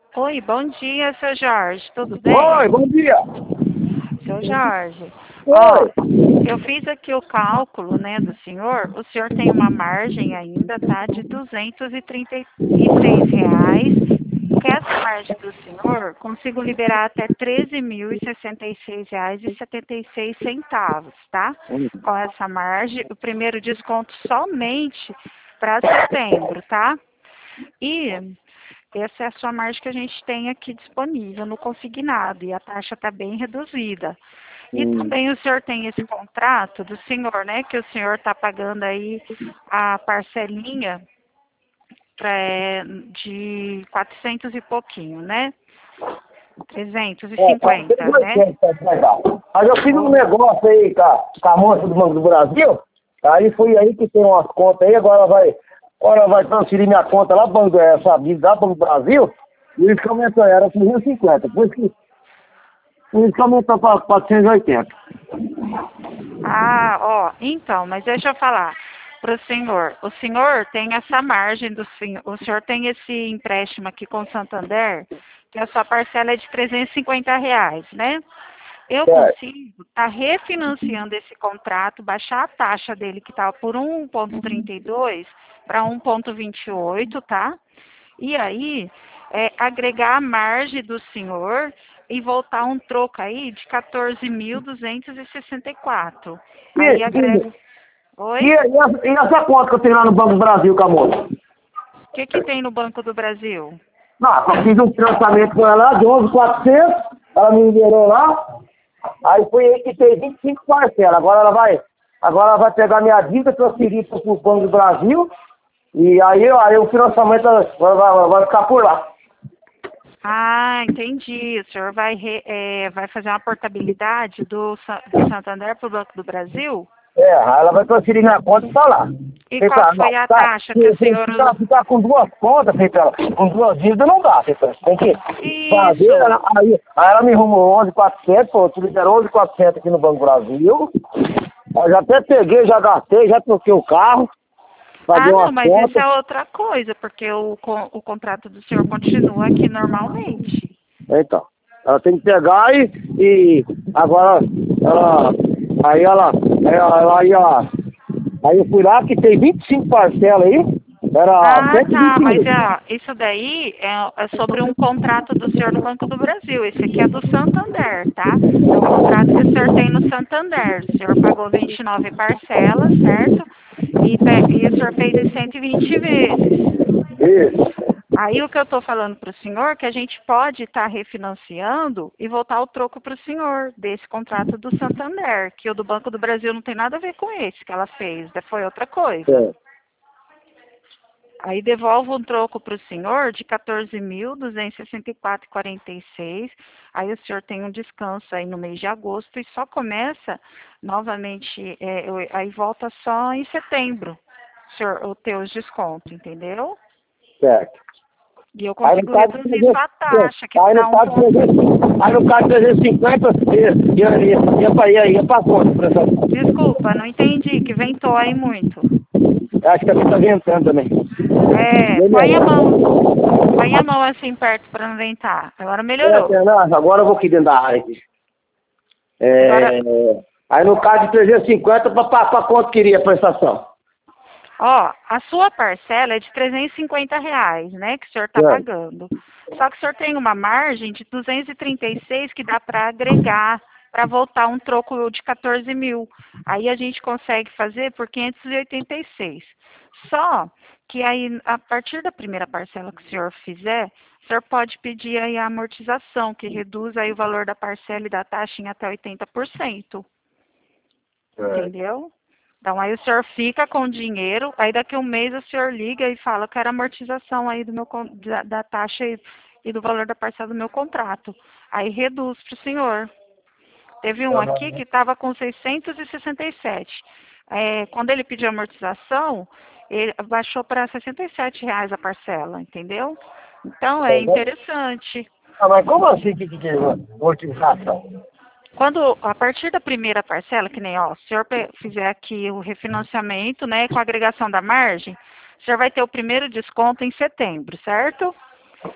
Oi, bom dia, seu Jorge. Tudo Oi, bem? bom dia. Seu Jorge, ó, Oi. eu fiz aqui o cálculo, né, do senhor. O senhor tem uma margem ainda, tá, de R$ 236. Com essa margem do senhor, consigo liberar até R$ 13.066,76, tá? Com essa margem, o primeiro desconto somente para setembro, tá? E essa é a sua margem que a gente tem aqui disponível no consignado e a taxa está bem reduzida. E Hum. também o senhor tem esse contrato do senhor, né? Que o senhor está pagando aí a parcelinha de 400 e pouquinho, né? Tá 350, né? 180 pra pegar. Mas eu fiz um Oh, negócio aí com a moça do Banco do Brasil, aí foi aí que tem umas contas aí, agora vai transferir minha conta lá, Banco, essa vida lá, Banco do Brasil, e eles que aumentou, era 350, por isso que aumentou para 480. ah, ó, então, mas deixa eu falar para o senhor. O senhor tem essa margem do senhor, o senhor tem esse empréstimo aqui com o Santander, que a sua parcela é de R$ 350, né? Eu Certo. consigo estar refinanciando esse contrato, baixar a taxa dele que estava por 1,32 para 1,28, tá? E aí, agregar a margem do senhor e voltar um troco aí de 14.264. E, Aí e, agrega. Oi? e essa conta que eu tenho lá no Banco do Brasil com a moça? O que que tem no Banco do Brasil? Não, eu fiz um financiamento com ela lá de 11.400, ela me liberou lá, aí foi aí que fez 25 parcelas. Agora ela vai pegar minha dívida, transferir para o Banco do Brasil, e aí o financiamento vai ficar por lá. Ah, entendi. O senhor vai fazer uma portabilidade do Santander para o Banco do Brasil? Aí ela vai transferir minha conta e tá lá. E qual Feita, que não, foi a tá, taxa que o senhor ficar com duas contas, feita, com duas dívidas não dá, feita. Tem que fazer, Isso. aí ela me arrumou 11.400, pô, tu liberou 11.400 aqui no Banco do Brasil. Eu já até peguei, já gastei, já troquei o carro, paguei Ah, não, umas mas isso contas. é outra coisa, porque o contrato do senhor continua aqui normalmente. Então, ela tem que pegar e agora ela, aí eu fui lá que tem 25 parcelas aí, era Ah, tá, mas 120 mil. isso daí é sobre um contrato do senhor no Banco do Brasil. Esse aqui é do Santander, tá? É o contrato que o senhor tem no Santander. O senhor pagou 29 parcelas, certo? E o senhor fez em 120 vezes. Isso. Aí o que eu estou falando para o senhor é que a gente pode estar refinanciando e voltar o troco para o senhor desse contrato do Santander, que o do Banco do Brasil não tem nada a ver com esse que ela fez, foi outra coisa. É. Aí devolvo um troco para o senhor de 14.264,46. Aí o senhor tem um descanso aí no mês de agosto e só começa novamente, aí volta só em setembro, senhor, o teu desconto, entendeu? Certo. E eu Aí no consigo caso de reduzir 300, sua taxa, que aí está no caso de 300, aí no caso de 350, ia pra conta, professor. Desculpa, não entendi, que ventou aí muito. Acho que aqui tá ventando também. Põe a mão assim perto para não ventar. Agora É, melhorou. Fernando, agora eu vou aqui dentro da área aqui. Agora, É, aí no caso de 350, pra quanto queria a prestação? ó, a sua parcela é de R$ 350, né, que o senhor está Certo. pagando. Só que o senhor tem uma margem de 236 que dá para agregar, para voltar um troco de 14 mil. Aí a gente consegue fazer por 586. Só que aí, a partir da primeira parcela que o senhor fizer, o senhor pode pedir aí a amortização, que reduz aí o valor da parcela e da taxa em até 80%. Certo. Entendeu? Então aí o senhor fica com o dinheiro, aí daqui a um mês o senhor liga e fala, eu quero amortização aí da taxa e do valor da parcela do meu contrato. Aí reduz para o senhor. Teve um aqui que estava com 667. Quando ele pediu amortização, ele baixou para R$ 67 a parcela, entendeu? Então é interessante. Ah, mas como assim que é amortização? Quando, a partir da primeira parcela, que nem, ó, se o senhor fizer aqui o refinanciamento, né, com a agregação da margem, o senhor vai ter o primeiro desconto em setembro, certo?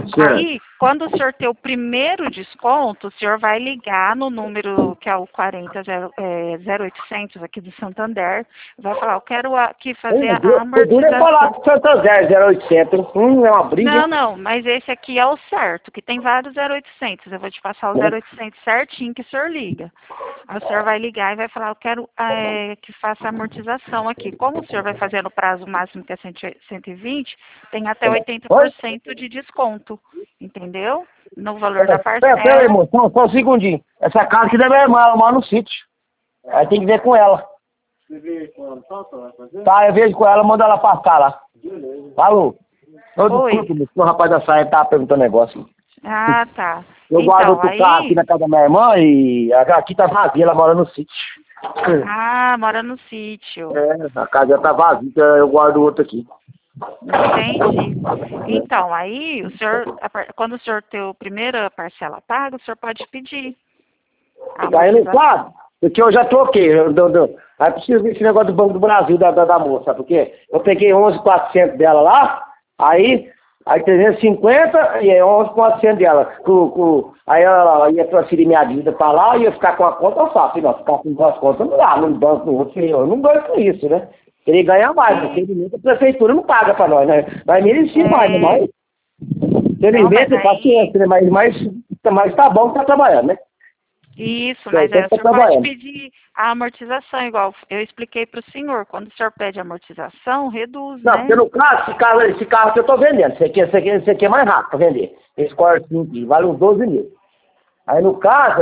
Aí, quando o senhor ter o primeiro desconto, o senhor vai ligar no número que é o 0800 aqui do Santander, vai falar, eu quero aqui fazer a Eu duro é falar amortização. com Santander 0800. É uma briga. Não, mas esse aqui é o certo, que tem vários 0800. Eu vou te passar o 0800 certinho que o senhor liga. Aí o senhor vai ligar e vai falar, eu quero que faça a amortização aqui. Como o senhor vai fazer no prazo máximo que é 120, tem até 80% de desconto, entendeu? No valor da Pera aí, parcela. moção, só um segundinho. Essa casa aqui da minha irmã, ela mora no sítio. Aí tem que ver com ela. Você vê com ela só, vai fazer? Tá, eu vejo com ela, manda ela passar lá. Beleza. Falou. Eu Oi. desculpe, o rapaz da saia tá perguntando negócio. Ah, tá. Eu guardo Então, outro carro aqui na casa da minha irmã e aqui tá vazia, ela mora no sítio. Ah, mora no sítio. A casa tá vazia, eu guardo outro aqui. Entendi. Então, aí, o senhor, quando o senhor ter a primeira parcela paga, o senhor pode pedir. a Aí não amortização. sabe, porque eu já troquei. Aí preciso ver esse negócio do Banco do Brasil da moça, sabe por quê? Eu peguei 11.400 dela lá, aí 350 e 11.400 dela. Aí ela ia transferir minha dívida pra lá, ia ficar com a conta, eu faço. Não, ficar com duas contas não dá, no banco, no outro, eu não ganho com isso, né? Queria ganhar mais, porque a prefeitura não paga pra nós, né? Vai merecer mais, né? Mas, felizmente, Não, mas aí- paciência, né? Mas tá bom que tá trabalhando, né? Isso, mas Então, aí o tá senhor pode trabalhando. pedir a amortização, igual eu expliquei para o senhor. Quando o senhor pede amortização, reduz, Não, né? porque no caso, esse carro que eu tô vendendo, esse aqui é mais rápido pra vender. Esse Core 5 aqui, vale uns 12 mil. Aí no caso,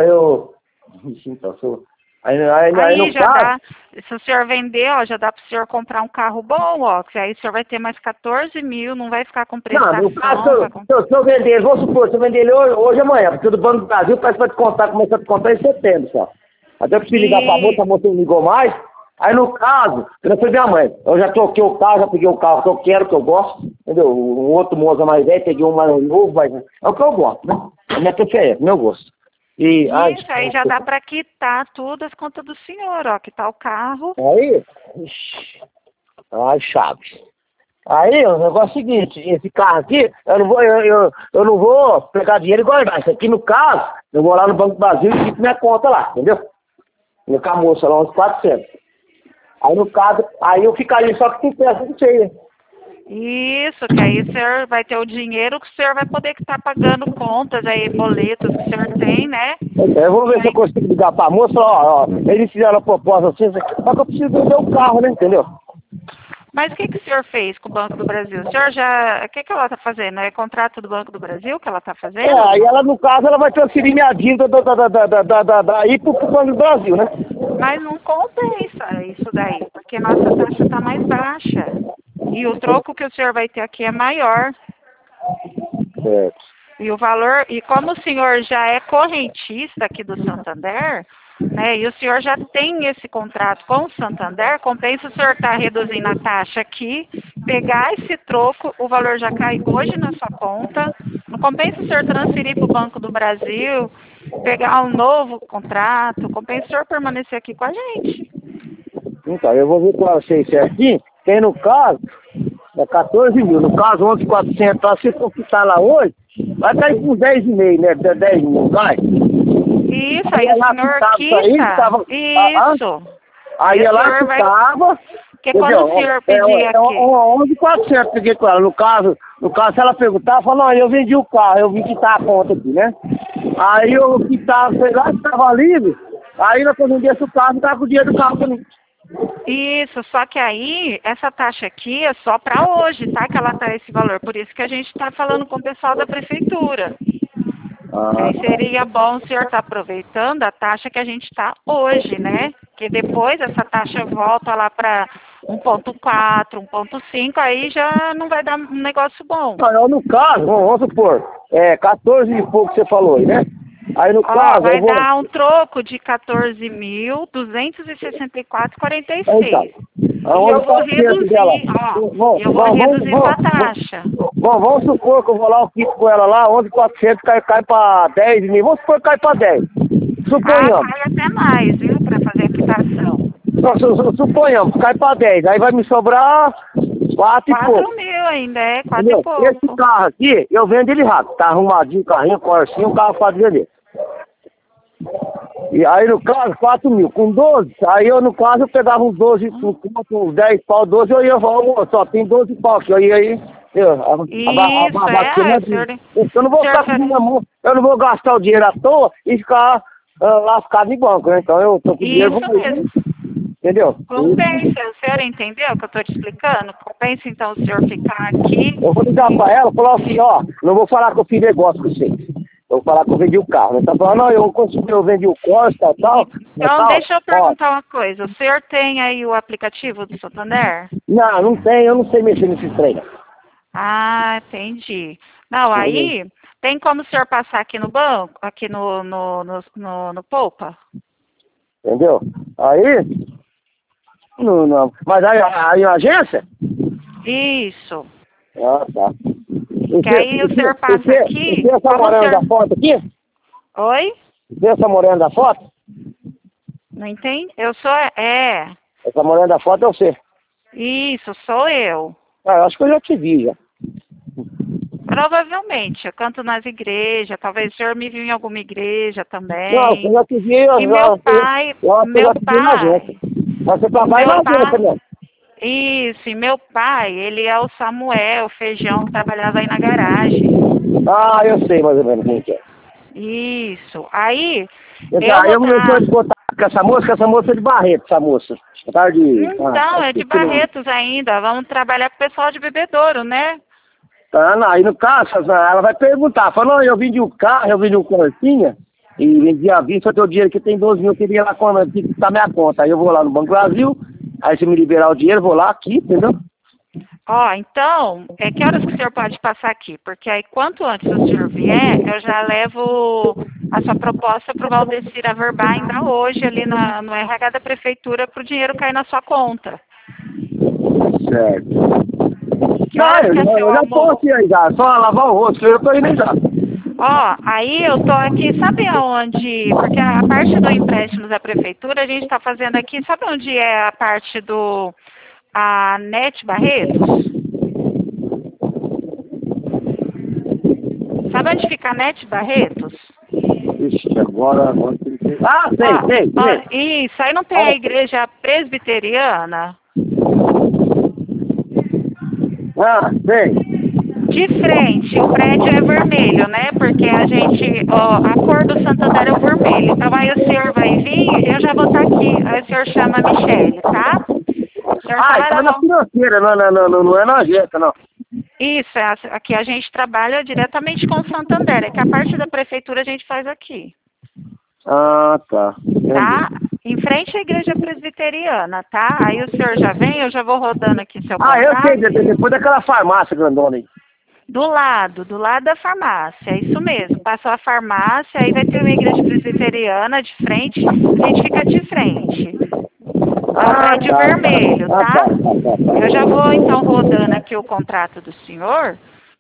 aí no Aí já caso... dá, se o senhor vender, ó, já dá para o senhor comprar um carro bom, ó, que aí o senhor vai ter mais 14 mil, não vai ficar com Não, prestação. no caso, vai com- se eu vender ele, vamos supor, se eu vender ele hoje ou amanhã, porque o do Banco do Brasil parece que vai descontar, começar a descontar em setembro só. Até eu preciso ligar pra moça, a moça não ligou mais. Aí no caso, eu fui minha mãe, eu já troquei o carro, já peguei o carro que eu quero, que eu gosto, entendeu? O outro moça mais velho, peguei um mais novo, mas é o que eu gosto, né? É a minha preferência, meu gosto. E, Isso, aí já dá para quitar tudo as contas do senhor, ó, quitar o carro. Aí, ixi, ai, Chaves. Aí, o negócio é o seguinte, esse carro aqui, eu não vou pegar dinheiro e guardar. Isso aqui, no caso, eu vou lá no Banco do Brasil e fico minha conta lá, entendeu? No camoço lá, uns 400. Aí, no caso, aí eu ficaria só com peça de cheia. Isso, que aí o senhor vai ter o dinheiro que o senhor vai poder estar pagando contas aí, boletos que o senhor tem, né? Eu vou ver se eu consigo ligar pra moça, ó, eles fizeram a proposta assim, só que eu preciso vender o carro, né, entendeu? Mas o que o senhor fez com o Banco do Brasil? O senhor já. O que ela está fazendo? É contrato do Banco do Brasil que ela está fazendo? Aí ela, no caso, ela vai transferir minha dívida daí pro Banco do Brasil, né? Mas não compensa isso daí, porque nossa taxa está mais baixa. E o troco que o senhor vai ter aqui é maior. Certo. E o valor, e como o senhor já é correntista aqui do Santander, né, e o senhor já tem esse contrato com o Santander, compensa o senhor estar reduzindo a taxa aqui, pegar esse troco, o valor já cai hoje na sua conta, não compensa o senhor transferir para o Banco do Brasil, pegar um novo contrato, compensa o senhor permanecer aqui com a gente. Então, eu vou ver com vocês certinho, tem no caso, é 14 mil, no caso 11.400, se for quitar lá hoje, vai cair com 10,5, né, 10 mil, vai. Isso, aí o senhor quita, isso. Aí E o ela senhor vai- ficava... Porque quando o senhor pedir aqui... 11.400 peguei com ela, no caso, se ela perguntar, eu falo, não, eu vendi o carro, eu vim quitar a conta aqui, né? Aí eu quitava, sei lá, estava livre, aí quando eu vendesse o carro, eu tava com o dinheiro do carro pra mim. Isso, só que aí, essa taxa aqui é só para hoje, tá? Que ela tá esse valor. Por isso que a gente está falando com o pessoal da prefeitura. Aí seria bom o senhor estar aproveitando a taxa que a gente está hoje, né? Que depois essa taxa volta lá para 1,4, 1,5, aí já não vai dar um negócio bom. Não, no caso, vamos supor, 14 e pouco que você falou aí, né? Aí no caso, Vai eu vou... dar um troco de 14.264,46. Então, E eu vou reduzir, ó, eu vou reduzir sua taxa. Vamos supor que eu vou lá, eu quito com ela lá, 11.400 cai pra 10 mil. Vamos supor que cai pra 10. Suponhamos. Cai até mais, viu, para fazer a quitação. Não, suponhamos, cai pra 10. Aí vai me sobrar 4 e pouco. 4 mil ainda, 4 Entendeu? e pouco. Esse carro aqui, eu vendo ele rápido. Tá arrumadinho, carrinho, corsinho, um carro fácil de vender. E aí, no caso, 4 mil. Com 12, aí eu, no caso, eu pegava uns 12, uns 10 pau, 12, eu ia falar, moço, só tem 12 pau aqui. Aí, eu não vou ficar com minha mão, eu não vou gastar o dinheiro à toa e ficar lascado em banco, né? Então eu tô com dinheiro. Isso mesmo. Entendeu? Compensa, o senhor entendeu o que eu estou te explicando? Compensa então o senhor ficar aqui. Eu vou ligar pra ela e falar assim, ó, não vou falar que eu fiz negócio com vocês. Eu vou falar que eu vendi o carro. Ela tá falando, não, eu vendi o Corsa, tal. Então, deixa eu perguntar uma coisa. O senhor tem aí o aplicativo do Santander? Não tem, eu não sei mexer nesse trem. Ah, entendi. Não, aí tem como o senhor passar aqui no banco, aqui no Poupa? Entendeu? Aí, mas aí a agência? Isso. Ah, tá. Que aí o senhor passa aqui. Você é essa morena da foto aqui? Oi? Você é essa morena da foto? Não entende? Eu sou. Essa morena da foto é você. Isso, sou eu. Ah, eu acho que eu já te vi, já. Provavelmente, eu canto nas igrejas, talvez o senhor me viu em alguma igreja também. Não, eu já te vi. E meu pai, Você trabalha na agência, né? Isso, e meu pai, ele é o Samuel, o Feijão, que trabalhava aí na garagem. Ah, eu sei mais ou menos quem que é. Isso, aí... Eu comecei a botar com essa moça é de Barreto, essa moça. Então, é de Barretos ainda, vamos trabalhar com o pessoal de Bebedouro, né? Não, aí no caso, ela vai perguntar, fala, não, eu vendi um carro, eu vendi um Corsinha, e vendi a vista, só teu dinheiro que tem 12 mil, eu queria lá quitar minha conta. Aí eu vou lá no Banco Brasil, aí se me liberar o dinheiro, vou lá aqui, entendeu? Ó, então, que horas que o senhor pode passar aqui? Porque aí, quanto antes o senhor vier, eu já levo a sua proposta para o Valdecir averbar ainda hoje ali no RH da Prefeitura para o dinheiro cair na sua conta. Certo. Que horas que é seu eu já tô almoço? aqui aí já, só lavar o rosto, eu tô indo já. Ó, aí eu tô aqui, sabe aonde? Porque a parte do empréstimo da Prefeitura, a gente está fazendo aqui, sabe onde é a parte a NET Barretos? Sabe onde fica a NET Barretos? Ixi, agora Ah, sei. Isso, aí não tem a igreja presbiteriana? Ah, sei. De frente, o prédio é vermelho, né? Porque a cor do Santander é o vermelho. Então aí o senhor vai vir, eu já vou estar aqui. Aí o senhor chama a Michele, tá? Tá na financeira, não é na agência, não. Isso, aqui a gente trabalha diretamente com o Santander, é que a parte da prefeitura a gente faz aqui. Ah, tá. Entendi. Tá? Em frente à igreja presbiteriana, tá? Aí o senhor já vem, eu já vou rodando aqui seu contato. Eu sei, depois daquela farmácia grandona aí. Do lado da farmácia, é isso mesmo. Passou a farmácia, aí vai ter uma igreja presbiteriana de frente, a gente fica de frente. É um prédio vermelho, tá? Eu já vou então rodando aqui o contrato do senhor.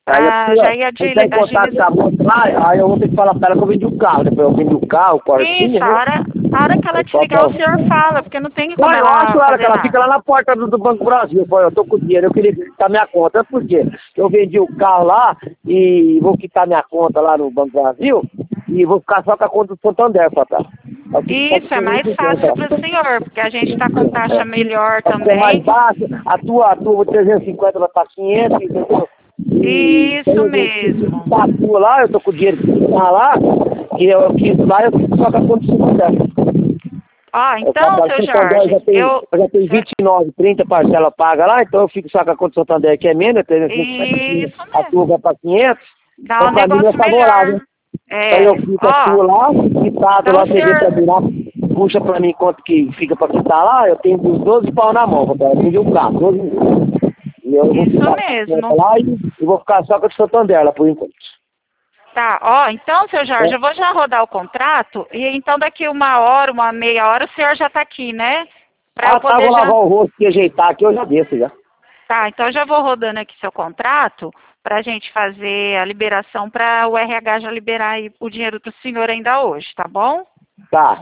Já ia agilizar. Aí eu vou ter que falar pra ela que eu vendi o carro. Depois eu vendi o carro, o Corsinha. Isso, a hora que ela te ligar, o senhor fala, porque não tem como eu acho que ela fica lá na porta do Banco Brasil. Eu tô com dinheiro, eu queria quitar minha conta. Por quê? Eu vendi o carro lá e vou quitar minha conta lá no Banco Brasil e vou ficar só com a conta do Santander pra trás. Isso, é mais fácil para o senhor, porque a gente está com taxa melhor também. É mais baixo, a tua 350 vai estar 500, entendeu? Isso mesmo. Tá tua lá, eu tô com o dinheiro que tá lá, que eu quis lá, eu fico só com a conta do Santander. Ó, então, seu Jorge, eu já tenho 29, 30 parcelas pagas lá, então eu fico só com a conta do Santander, que é menos, 350, a tua vai para 500. Dá um negócio melhor. Aí eu fico a tua lá, quitado então lá, peguei pra virar, puxa pra mim quanto que fica pra quitar lá, eu tenho uns 12 pau na mão, eu vendi um carro, 12 mil. E eu vou isso mesmo. Lá e vou ficar só com o Santander lá por enquanto. Tá, ó, então, seu Jorge, eu vou já rodar o contrato, e então daqui uma meia hora, o senhor já tá aqui, né? Pra eu poder vou lavar o rosto e ajeitar aqui, eu já desço já. Tá, então eu já vou rodando aqui seu contrato, pra gente fazer a liberação, pra o RH já liberar aí o dinheiro pro senhor ainda hoje, tá bom? Tá.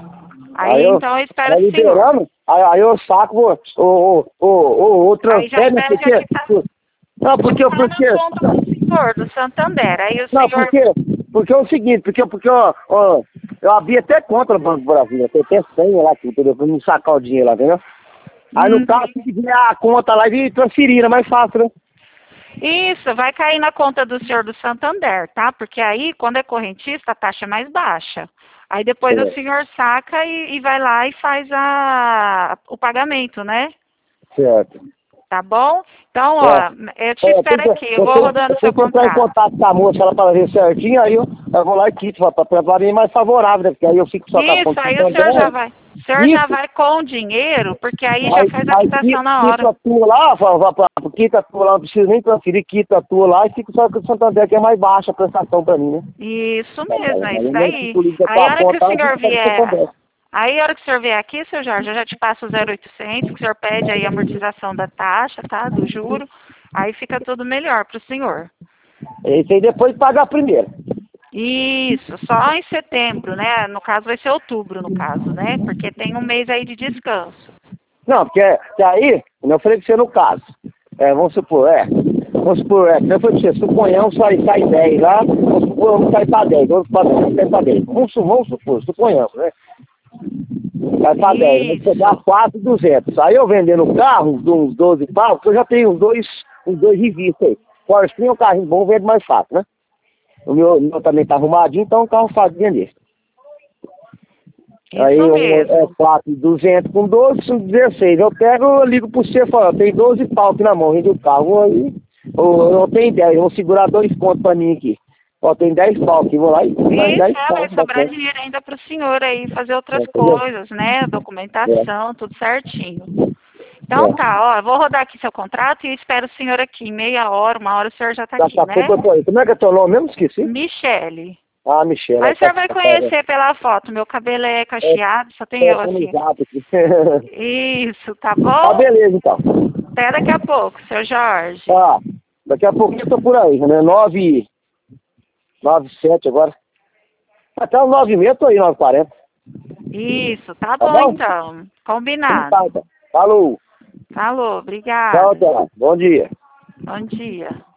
Aí então eu espero aí o senhor. liberando, aí eu saco o Aí já transfere, né? pede Porque... a quitação. Não, porque... Tá na conta do senhor, do Santander. Aí o Não, senhor... porque é o seguinte, porque ó, eu abri até conta no Banco do Brasil, tem até senha lá, entendeu? Pra não sacar o dinheiro lá, entendeu? Aí no caso, se quiser a conta lá e transferir, é mais fácil, né? Isso, vai cair na conta do senhor do Santander, tá? Porque aí, quando é correntista, a taxa é mais baixa. Aí depois o senhor saca e vai lá e faz o pagamento, né? Certo. Tá bom? Então, ó, eu te espero aqui, eu vou rodando o seu Eu entrar em contrato. contato com a moça, ela para ver certinho, aí eu vou lá e quito, pra mim mais favorável, né? Porque aí eu fico só com a Isso, conta aí do o senhor já Santander. vai. O senhor já vai com o dinheiro, porque aí já faz a Aí quitação na hora. quita a tua lá, quita a tua lá, não precisa nem transferir, quita a tua lá e fica só com o Santander, que é mais baixa a prestação pra mim, né? Isso mesmo, é isso Aí daí. fica com Aí a hora que o conta, senhor fica com o vier, Santander. aí a hora que o senhor vier aqui, seu Jorge, eu já te passo o 0800, que o senhor pede aí a amortização da taxa, tá, do juro, aí fica tudo melhor pro senhor. Esse aí depois paga primeiro. Isso, só em setembro, né? No caso vai ser outubro, no caso, né? Porque tem um mês aí de descanso. Não, porque aí, eu falei pra você no caso, vamos supor, que eu falei pra você, suponhamos sai 10 lá, vamos supor, vamos sair pra 10, vamos sair pra 10. Vamos supor, suponhamos, né? Vai pra 10, vamos pegar 4.200. Aí eu vendendo o carro, de uns 12 pau, porque eu já tenho uns dois revistas aí. Porsche é um carrinho bom, vende mais fácil, né? O meu também tá arrumadinho, então é um carro fácil de vender. Isso Aí mesmo. 4.200 com 12, são 16. Eu ligo pro você e falo, tem 12 pau aqui na mão, vende o carro aí. Ou eu tenho 10, eu vou segurar 2 pontos pra mim aqui. Ó, tem 10 pau aqui, vou lá e mais 10 pau. Vai sobrar dinheiro ainda pro senhor aí fazer outras coisas, né? Documentação, tudo certinho. Então tá, ó, eu vou rodar aqui seu contrato e espero o senhor aqui, meia hora, uma hora o senhor já tá aqui, né? Como é que é teu nome mesmo? Esqueci. Michele. Ah, Michele. Mas o senhor vai conhecer pela foto, meu cabelo é cacheado, só tem eu assim. Isso, tá bom? Ah, beleza então. Até daqui a pouco, seu Jorge. Tá, daqui a pouquinho eu tô por aí, né? 9h07 agora. Até os 9h30 eu tô aí, 9h40. Isso, tá bom então. Combinado. Tá, então. Falou. Falou, obrigada. Tchau, tchau. Bom dia. Bom dia.